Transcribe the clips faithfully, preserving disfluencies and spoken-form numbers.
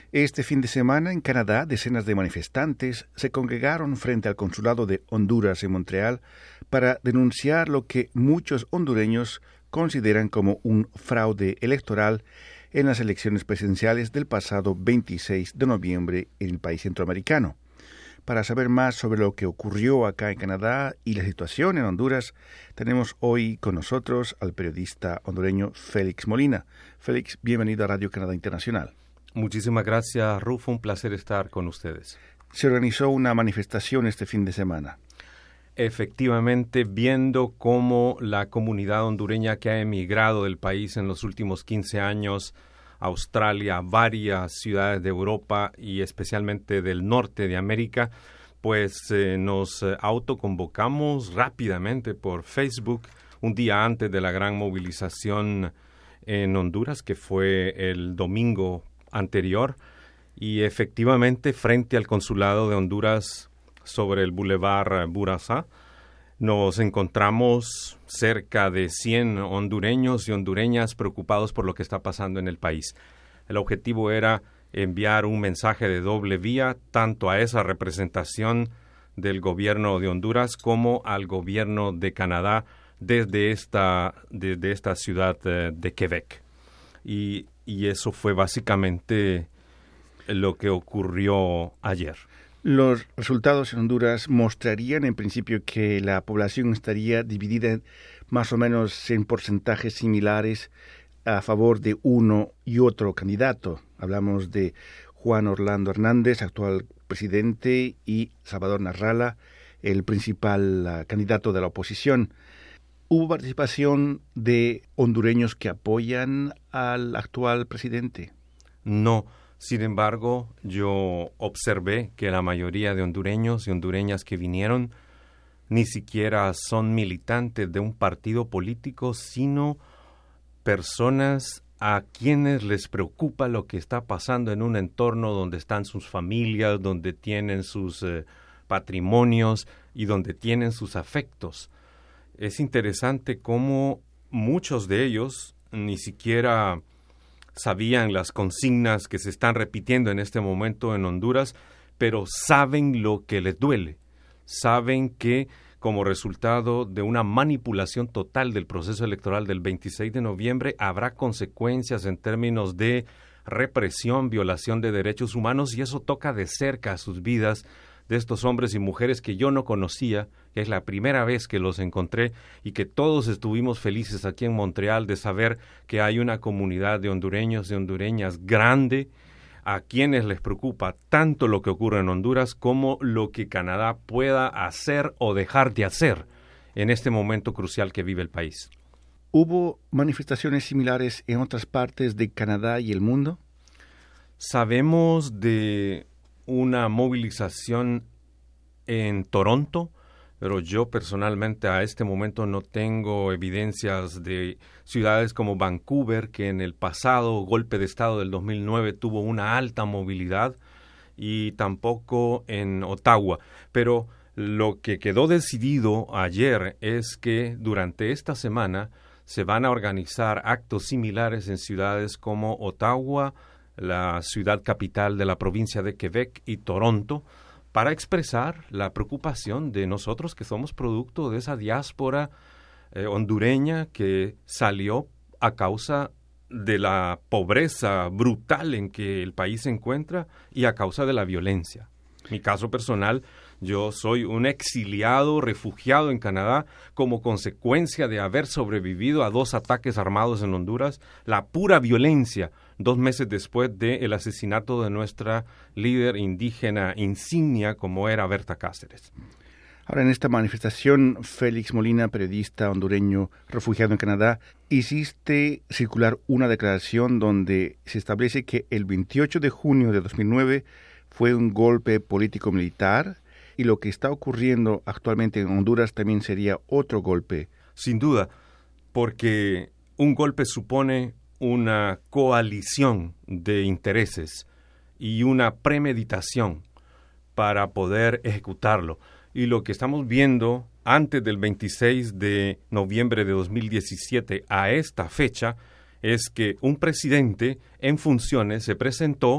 Este fin de semana en Canadá, decenas de manifestantes se congregaron frente al consulado de Honduras en Montreal para denunciar lo que muchos hondureños consideran como un fraude electoral en las elecciones presidenciales del pasado veintiséis de noviembre en el país centroamericano. Para saber más sobre lo que ocurrió acá en Canadá y la situación en Honduras, tenemos hoy con nosotros al periodista hondureño Félix Molina. Félix, bienvenido a Radio Canadá Internacional. Muchísimas gracias, Rufo. Un placer estar con ustedes. Se organizó una manifestación este fin de semana. Efectivamente, viendo cómo la comunidad hondureña que ha emigrado del país en los últimos quince años, Australia, varias ciudades de Europa y especialmente del norte de América, pues eh, nos autoconvocamos rápidamente por Facebook un día antes de la gran movilización en Honduras, que fue el domingo anterior, y efectivamente frente al consulado de Honduras sobre el Boulevard Bourassa nos encontramos cerca de cien hondureños y hondureñas preocupados por lo que está pasando en el país. El objetivo era enviar un mensaje de doble vía tanto a esa representación del gobierno de Honduras como al gobierno de Canadá desde esta, desde esta ciudad de, de Quebec. Y, y eso fue básicamente lo que ocurrió ayer. Los resultados en Honduras mostrarían en principio que la población estaría dividida más o menos en porcentajes similares a favor de uno y otro candidato. Hablamos de Juan Orlando Hernández, actual presidente, y Salvador Narrala, el principal uh, candidato de la oposición. ¿Hubo participación de hondureños que apoyan al actual presidente? No. Sin embargo, yo observé que la mayoría de hondureños y hondureñas que vinieron ni siquiera son militantes de un partido político, sino personas a quienes les preocupa lo que está pasando en un entorno donde están sus familias, donde tienen sus eh, patrimonios y donde tienen sus afectos. Es interesante cómo muchos de ellos ni siquiera sabían las consignas que se están repitiendo en este momento en Honduras, pero saben lo que les duele. Saben que como resultado de una manipulación total del proceso electoral del veintiséis de noviembre habrá consecuencias en términos de represión, violación de derechos humanos, y eso toca de cerca a sus vidas de estos hombres y mujeres que yo no conocía, que es la primera vez que los encontré y que todos estuvimos felices aquí en Montreal de saber que hay una comunidad de hondureños y hondureñas grande a quienes les preocupa tanto lo que ocurre en Honduras como lo que Canadá pueda hacer o dejar de hacer en este momento crucial que vive el país. ¿Hubo manifestaciones similares en otras partes de Canadá y el mundo? Sabemos de una movilización en Toronto, pero yo personalmente a este momento no tengo evidencias de ciudades como Vancouver, que en el pasado golpe de estado del dos mil nueve tuvo una alta movilidad, y tampoco en Ottawa. Pero lo que quedó decidido ayer es que durante esta semana se van a organizar actos similares en ciudades como Ottawa, la ciudad capital de la provincia de Quebec, y Toronto, para expresar la preocupación de nosotros que somos producto de esa diáspora eh, hondureña que salió a causa de la pobreza brutal en que el país se encuentra y a causa de la violencia. Mi caso personal, yo soy un exiliado, refugiado en Canadá como consecuencia de haber sobrevivido a dos ataques armados en Honduras, la pura violencia, dos meses después del asesinato de nuestra líder indígena insignia como era Berta Cáceres. Ahora, en esta manifestación, Félix Molina, periodista hondureño refugiado en Canadá, hiciste circular una declaración donde se establece que el veintiocho de junio de dos mil nueve fue un golpe político-militar y lo que está ocurriendo actualmente en Honduras también sería otro golpe. Sin duda, porque un golpe supone una coalición de intereses y una premeditación para poder ejecutarlo. Y lo que estamos viendo antes del veintiséis de noviembre de dos mil diecisiete a esta fecha es que un presidente en funciones se presentó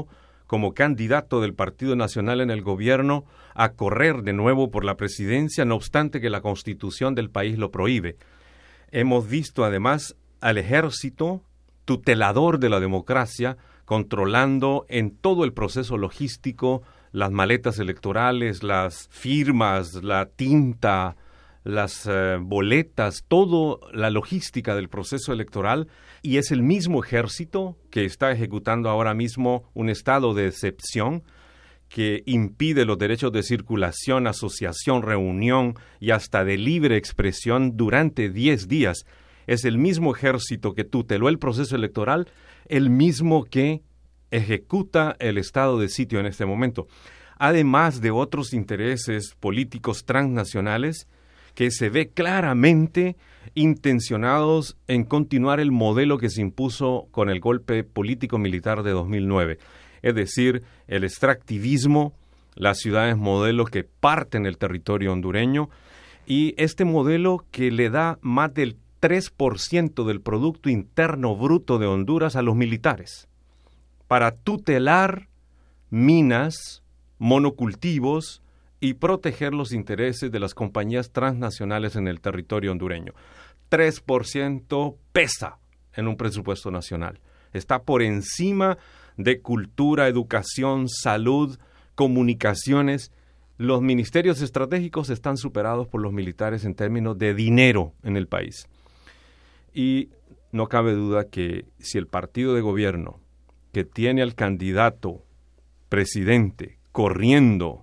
como candidato del Partido Nacional en el gobierno a correr de nuevo por la presidencia, no obstante que la Constitución del país lo prohíbe. Hemos visto además al ejército tutelador de la democracia, controlando en todo el proceso logístico las maletas electorales, las firmas, la tinta, las eh, boletas, toda la logística del proceso electoral, y es el mismo ejército que está ejecutando ahora mismo un estado de excepción que impide los derechos de circulación, asociación, reunión y hasta de libre expresión durante diez días. Es el mismo ejército que tuteló el proceso electoral, el mismo que ejecuta el estado de sitio en este momento. Además de otros intereses políticos transnacionales que se ve claramente intencionados en continuar el modelo que se impuso con el golpe político-militar de dos mil nueve. Es decir, el extractivismo, las ciudades modelo que parten el territorio hondureño, y este modelo que le da más del tres por ciento del Producto Interno Bruto de Honduras a los militares, para tutelar minas, monocultivos y proteger los intereses de las compañías transnacionales en el territorio hondureño. tres por ciento pesa en un presupuesto nacional. Está por encima de cultura, educación, salud, comunicaciones. Los ministerios estratégicos están superados por los militares en términos de dinero en el país. Y no cabe duda que si el partido de gobierno que tiene al candidato presidente corriendo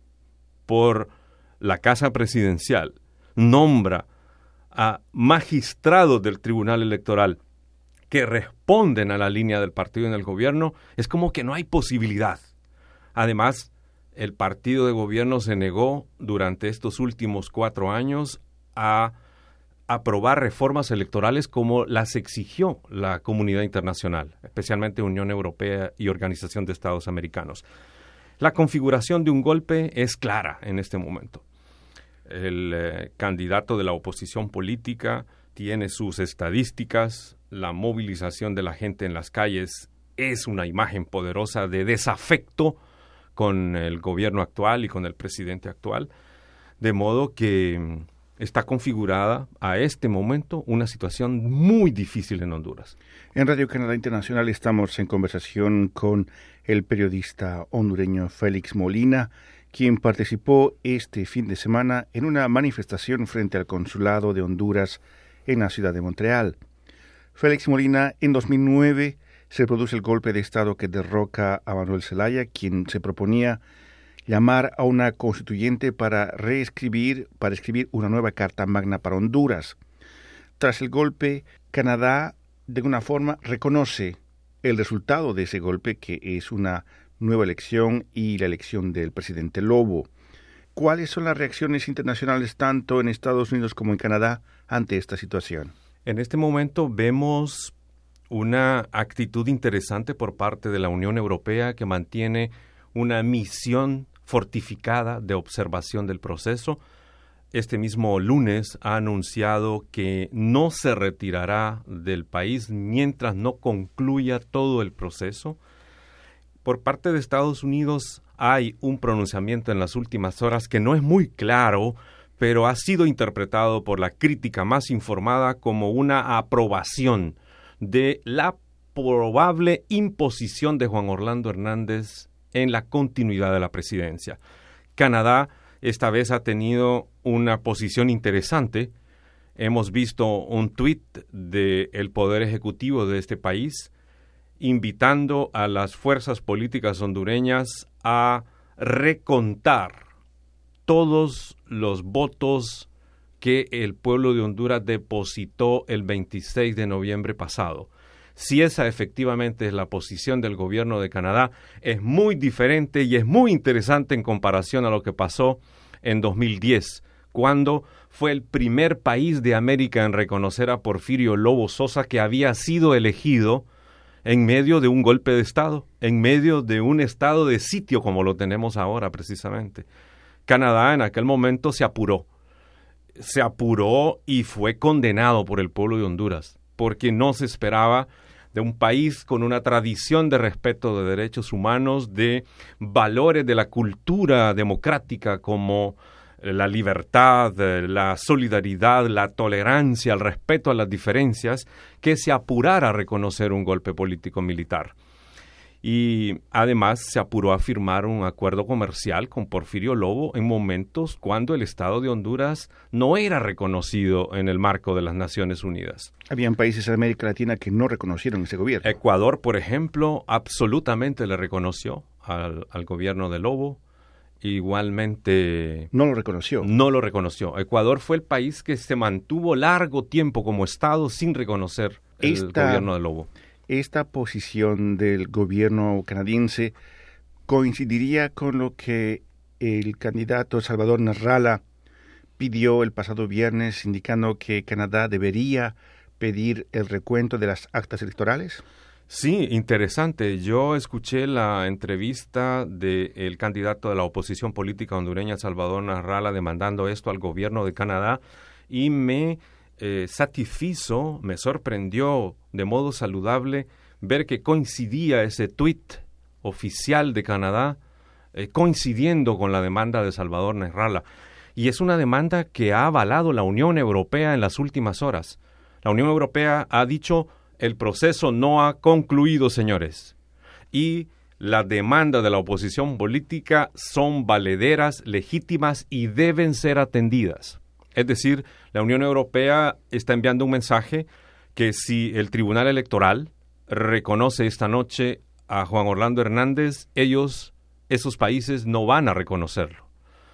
por la Casa Presidencial nombra a magistrados del Tribunal Electoral que responden a la línea del partido en el gobierno, es como que no hay posibilidad. Además, el partido de gobierno se negó durante estos últimos cuatro años a aprobar reformas electorales como las exigió la comunidad internacional, especialmente Unión Europea y Organización de Estados Americanos. La configuración de un golpe es clara en este momento. El eh, candidato de la oposición política tiene sus estadísticas, la movilización de la gente en las calles es una imagen poderosa de desafecto con el gobierno actual y con el presidente actual, de modo que está configurada a este momento una situación muy difícil en Honduras. En Radio Canadá Internacional estamos en conversación con el periodista hondureño Félix Molina, quien participó este fin de semana en una manifestación frente al Consulado de Honduras en la ciudad de Montreal. Félix Molina, en dos mil nueve se produce el golpe de Estado que derroca a Manuel Zelaya, quien se proponía llamar a una constituyente para reescribir, para escribir una nueva Carta Magna para Honduras. Tras el golpe, Canadá, de alguna forma, reconoce el resultado de ese golpe, que es una nueva elección y la elección del presidente Lobo. ¿Cuáles son las reacciones internacionales tanto en Estados Unidos como en Canadá ante esta situación? En este momento vemos una actitud interesante por parte de la Unión Europea, que mantiene una misión fortificada de observación del proceso. Este mismo lunes ha anunciado que no se retirará del país mientras no concluya todo el proceso. Por parte de Estados Unidos hay un pronunciamiento en las últimas horas que no es muy claro, pero ha sido interpretado por la crítica más informada como una aprobación de la probable imposición de Juan Orlando Hernández en la continuidad de la presidencia. Canadá esta vez ha tenido una posición interesante. Hemos visto un tuit del Poder Ejecutivo de este país invitando a las fuerzas políticas hondureñas a recontar todos los votos que el pueblo de Honduras depositó el veintiséis de noviembre pasado. Si esa efectivamente es la posición del gobierno de Canadá, es muy diferente y es muy interesante en comparación a lo que pasó en dos mil diez, cuando fue el primer país de América en reconocer a Porfirio Lobo Sosa, que había sido elegido en medio de un golpe de Estado, en medio de un estado de sitio como lo tenemos ahora precisamente. Canadá en aquel momento se apuró, se apuró y fue condenado por el pueblo de Honduras, porque no se esperaba de un país con una tradición de respeto de derechos humanos, de valores de la cultura democrática como la libertad, la solidaridad, la tolerancia, el respeto a las diferencias, que se apurara a reconocer un golpe político militar. Y además se apuró a firmar un acuerdo comercial con Porfirio Lobo en momentos cuando el Estado de Honduras no era reconocido en el marco de las Naciones Unidas. Habían países de América Latina que no reconocieron ese gobierno. Ecuador, por ejemplo, absolutamente le reconoció al, al gobierno de Lobo. Igualmente... No lo reconoció. No lo reconoció. Ecuador fue el país que se mantuvo largo tiempo como Estado sin reconocer el Esta... gobierno de Lobo. Esta posición del gobierno canadiense coincidiría con lo que el candidato Salvador Narrala pidió el pasado viernes, indicando que Canadá debería pedir el recuento de las actas electorales. Sí, interesante. Yo escuché la entrevista del candidato de la oposición política hondureña, Salvador Narrala, demandando esto al gobierno de Canadá y me... Eh, satisfizo, me sorprendió de modo saludable ver que coincidía ese tuit oficial de Canadá eh, coincidiendo con la demanda de Salvador Narrala. Y es una demanda que ha avalado la Unión Europea en las últimas horas. La Unión Europea ha dicho, el proceso no ha concluido, señores. Y la demanda de la oposición política son valederas, legítimas y deben ser atendidas. Es decir, la Unión Europea está enviando un mensaje que si el Tribunal Electoral reconoce esta noche a Juan Orlando Hernández, ellos, esos países, no van a reconocerlo.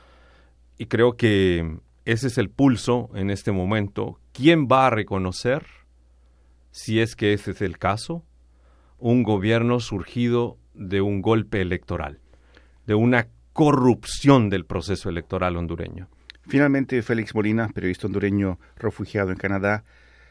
Y creo que ese es el pulso en este momento. ¿Quién va a reconocer, si es que ese es el caso, un gobierno surgido de un golpe electoral, de una corrupción del proceso electoral hondureño? Finalmente, Félix Molina, periodista hondureño refugiado en Canadá,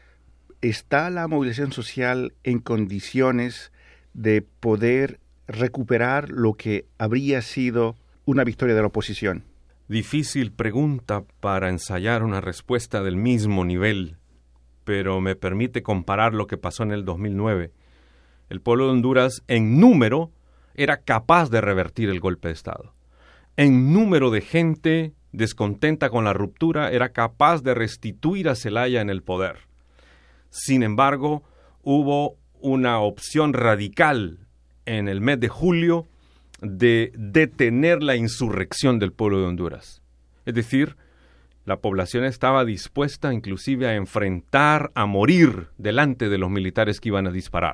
¿está la movilización social en condiciones de poder recuperar lo que habría sido una victoria de la oposición? Difícil pregunta para ensayar una respuesta del mismo nivel, pero me permite comparar lo que pasó en el dos mil nueve. El pueblo de Honduras, en número, era capaz de revertir el golpe de Estado. En número de gente descontenta con la ruptura, era capaz de restituir a Zelaya en el poder. Sin embargo, hubo una opción radical en el mes de julio de detener la insurrección del pueblo de Honduras. Es decir, la población estaba dispuesta inclusive a enfrentar, a morir delante de los militares que iban a disparar.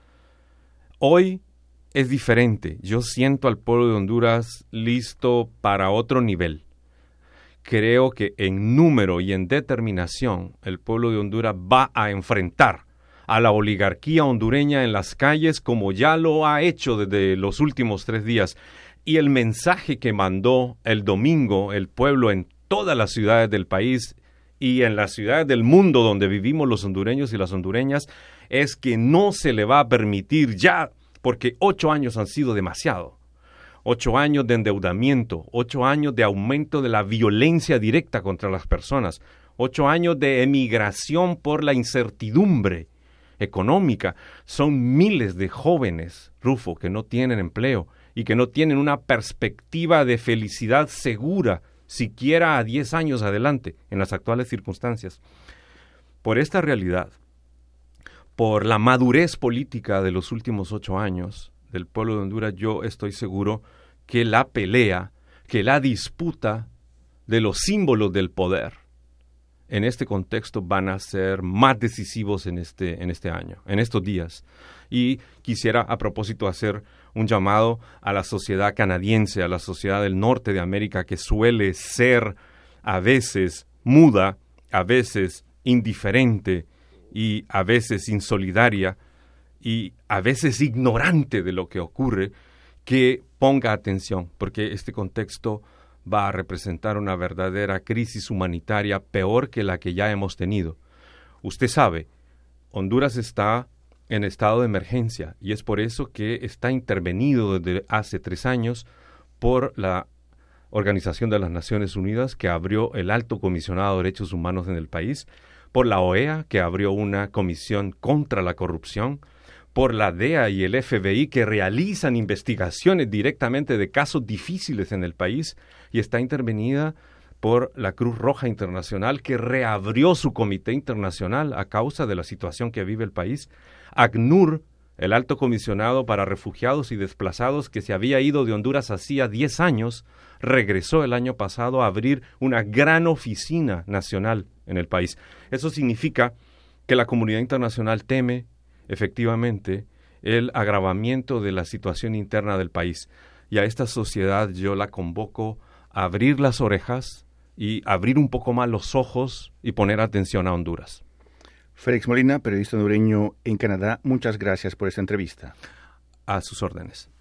Hoy es diferente. Yo siento al pueblo de Honduras listo para otro nivel. Creo que en número y en determinación el pueblo de Honduras va a enfrentar a la oligarquía hondureña en las calles como ya lo ha hecho desde los últimos tres días. Y el mensaje que mandó el domingo el pueblo en todas las ciudades del país y en las ciudades del mundo donde vivimos los hondureños y las hondureñas es que no se le va a permitir ya, porque ocho años han sido demasiado. Ocho años de endeudamiento, ocho años de aumento de la violencia directa contra las personas, ocho años de emigración por la incertidumbre económica. Son miles de jóvenes, Rufo, que no tienen empleo y que no tienen una perspectiva de felicidad segura, siquiera a diez años adelante, en las actuales circunstancias. Por esta realidad, por la madurez política de los últimos ocho años del pueblo de Honduras, yo estoy seguro que la pelea, que la disputa de los símbolos del poder en este contexto van a ser más decisivos en este, en este año, en estos días. Y quisiera a propósito hacer un llamado a la sociedad canadiense, a la sociedad del norte de América, que suele ser a veces muda, a veces indiferente y a veces insolidaria y a veces ignorante de lo que ocurre, que ponga atención, porque este contexto va a representar una verdadera crisis humanitaria peor que la que ya hemos tenido. Usted sabe, Honduras está en estado de emergencia y es por eso que está intervenido desde hace tres años por la Organización de las Naciones Unidas, que abrió el Alto Comisionado de Derechos Humanos en el país, por la O E A, que abrió una comisión contra la corrupción, por la D E A y el F B I, que realizan investigaciones directamente de casos difíciles en el país, y está intervenida por la Cruz Roja Internacional, que reabrió su comité internacional a causa de la situación que vive el país. ACNUR, el Alto Comisionado para Refugiados y Desplazados, que se había ido de Honduras hacía diez años, regresó el año pasado a abrir una gran oficina nacional en el país. Eso significa que la comunidad internacional teme, efectivamente, el agravamiento de la situación interna del país. Y a esta sociedad yo la convoco a abrir las orejas y abrir un poco más los ojos y poner atención a Honduras. Félix Molina, periodista hondureño en Canadá, muchas gracias por esta entrevista. A sus órdenes.